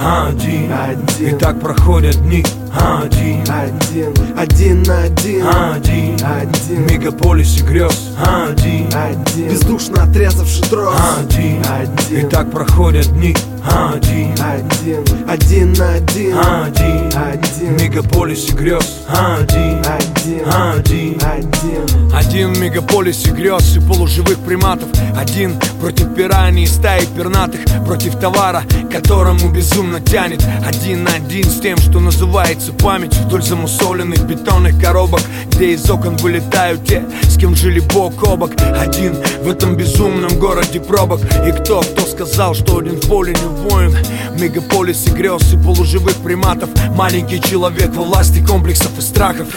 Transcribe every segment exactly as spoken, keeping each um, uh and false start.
один, один. И так проходят дни, один, один. Один на один, один, один. В мегаполисе грез, один, один. Бездушно отрезавший трос, один, один. И так проходят дни, один, один. Один на один, один, один. В мегаполисе грез, один, один, один, один. Один в мегаполисе грез и полуживых приматов. Один против пираний и стаи пернатых. Против товара, которому безумно тянет. Один на один с тем, что называется память. Вдоль замусоленных бетонных коробок, где из окон вылетают те, с кем жили бок о бок. Один в этом безумном городе пробок. И кто, кто сказал, что один в поле не воин? В мегаполисе грез и полуживых приматов. Маленький человек во власти комплексов и страхов.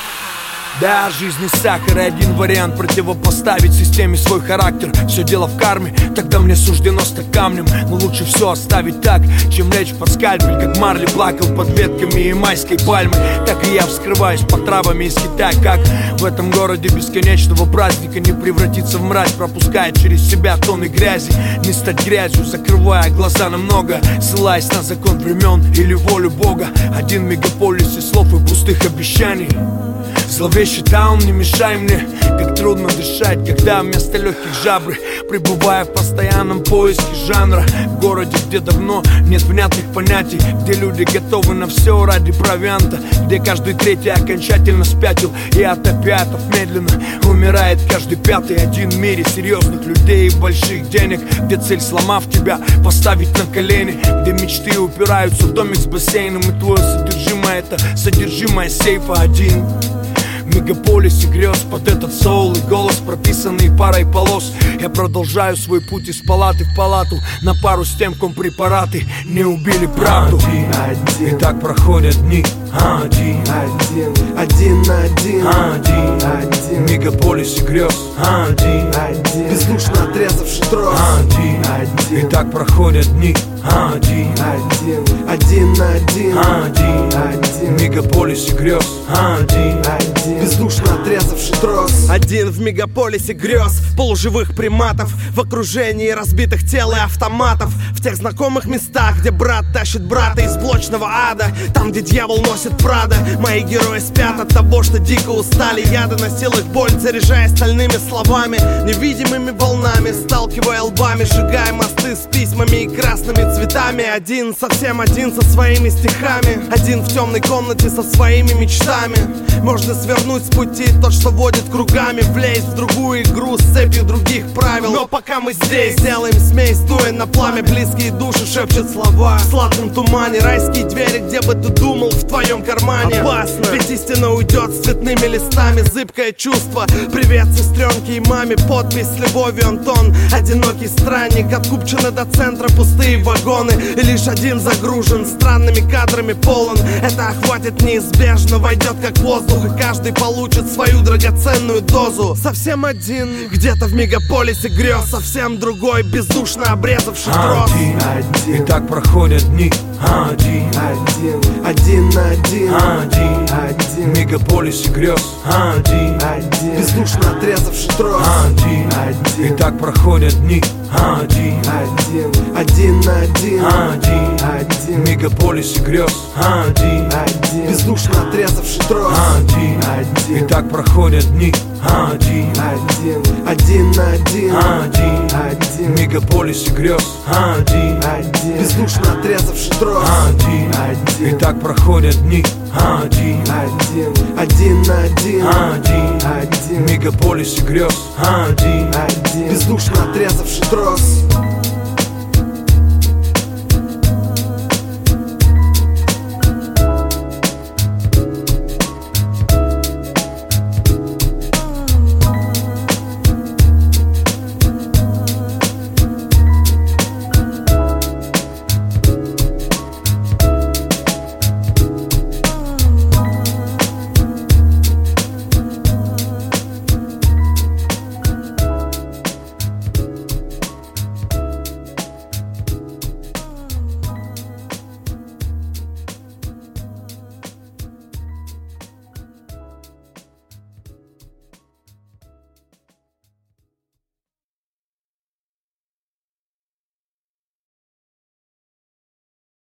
Да, жизнь не сахар, и один вариант противопоставить системе свой характер. Все дело в карме, тогда мне суждено стать камнем. Но лучше все оставить так, чем лечь под скальпель. Как Марли плакал под ветками и майской пальмы, так и я вскрываюсь под травами из Китая. Как в этом городе бесконечного праздника не превратиться в мразь, пропуская через себя тонны грязи. Не стать грязью, закрывая глаза на много, ссылаясь на закон времен или волю Бога. Один в мегаполисе слов и пустых обещаний. Зловещий таун, не мешай мне. Как трудно дышать, когда вместо легких жабры, пребывая в постоянном поиске жанра. В городе, где давно нет внятных понятий, где люди готовы на все ради провианта, где каждый третий окончательно спятил, и от опиатов медленно умирает каждый пятый. Один в мире серьезных людей и больших денег, где цель, сломав тебя, поставить на колени, где мечты упираются в домик с бассейном, и твое содержимое — это содержимое сейфа. Один в мегаполисе грез под этот соул и голос, прописанный парой полос. Я продолжаю свой путь из палаты в палату, на пару с тем, ком препараты не убили правду. Один, один. И так проходят дни, один, один. Один на один, один, один. В мегаполисе грез, один, один. Бездушно отрезавший трос, один, один. И так проходят дни, один, один. Один на один, один, один. В мегаполисе грез, один, один. Бездушно отрезавший трос. Один в мегаполисе грез полуживых приматов, в окружении разбитых тел и автоматов. В тех знакомых местах, где брат тащит брата из блочного ада, там, где дьявол носит Прада. Мои герои спят от того, что дико устали. Я доносил их боль, заряжая стальными словами, невидимыми волнами, сталкивая лбами, сжигая мосты с письмами и красными цветами. Один, совсем один со своими стихами. Один в темной комнате со своими мечтами. Можно свернуть с пути тот, что водит кругами, влезть в другую игру с цепью других правил. Но пока мы здесь, делаем смесь, дуя на пламя. Близкие души шепчут слова в сладком тумане. Райские двери, где бы ты думал, в твоем кармане. Опасно, ведь истина уйдет с цветными листами. Зыбкое чувство, привет сестренке и маме. Подпись с любовью, Антон, одинокий странник. Откупчены до центра пустые вагоны, и лишь один загружен странными кадрами полон. Это охватит неизбежно, войдет как воздух, и каждый получит свою драгоценную дозу. Совсем один, где-то в мегаполисе грез, совсем другой, бездушно обрезавший трос. Один, один. И так проходят дни, один, один. Один на один, один, один. В мегаполисе грез, один, один. Бездушно отрезавший трос, один, один. И так проходят дни, один, один. Один на один, один, один. В мегаполисе грез, один, один. Бездушно отрезавший трос, один, один. И так проходят дни, один, один. Один на один, один, один. В мегаполисе грез, один, один. Бездушно отрезавший трос, один, один. И так проходят дни, один, один. Один на один, один, один. В мегаполисе грез, один, один. Бездушно отрезавший трос.